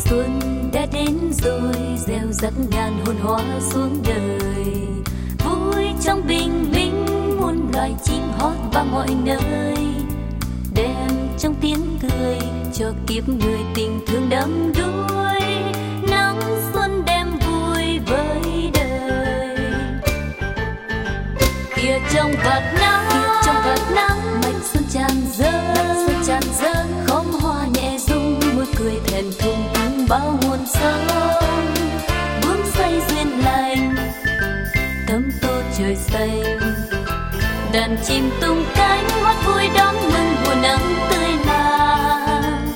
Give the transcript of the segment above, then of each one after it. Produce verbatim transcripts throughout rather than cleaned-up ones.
Xuân đã đến rồi, gieo rắc ngàn hồn hoa xuống đời. Vui trong bình minh, muôn loài chim hót vang mọi nơi. Đem trong tiếng cười cho kiếp người tình thương đắm đuối. Nắng xuân đem vui với đời. Kia trong vạt nắng, kia trong vạt nắng, mạch xuân tràn dâng, xuân tràn dâng. Khóm hoa nhẹ rung, môi cười thẹn thùng tung bao nguồn sống. Bướm say duyên lành, tấm tô trời xanh. Đàn chim tung cánh hót vui đón mừng mùa nắng tươi mát.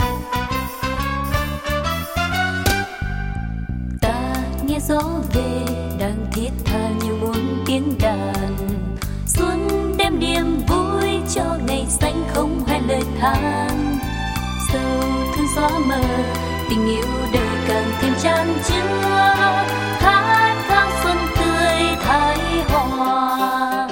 Ta nghe gió về đang thiết tha như muốn tiếng đàn. Xuân đem niềm vui cho ngày xanh không hay lời than. Sâu thư gió mờ, tình yêu đời càng thêm chan chứa. Khát khao xuân tươi thái hòa.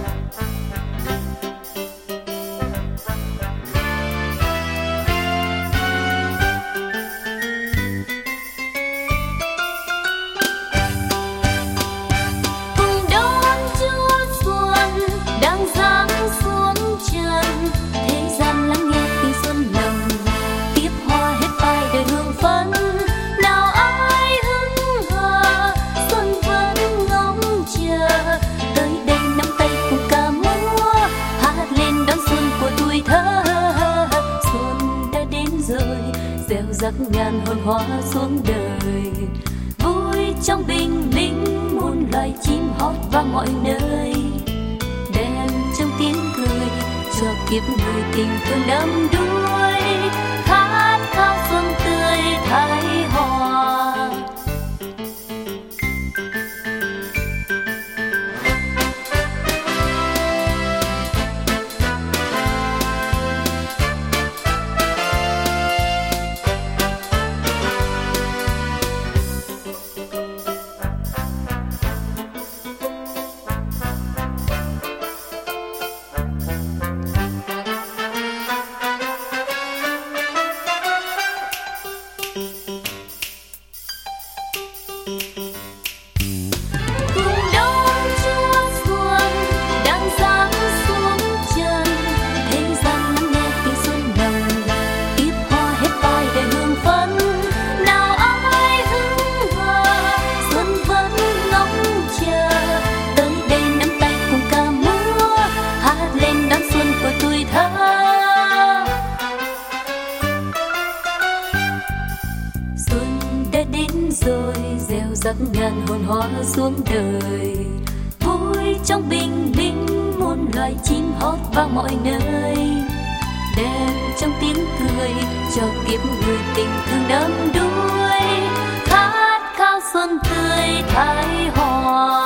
Gieo rắc ngàn hồn hoa xuống đời. Vui trong bình minh, muôn loài chim hót vang mọi nơi. Đem trong tiếng cười cho kiếp người tình thương đắm đuối. Khát khao xuân tươi thái hòa. Rồi gieo rắc ngàn hồn hoa xuống đời. Vui trong bình minh, muôn loài chim hót vang mọi nơi. Đem trong tiếng cười cho kiếp người tình thương đắm đuối. Khát khao xuân tươi thái hòa.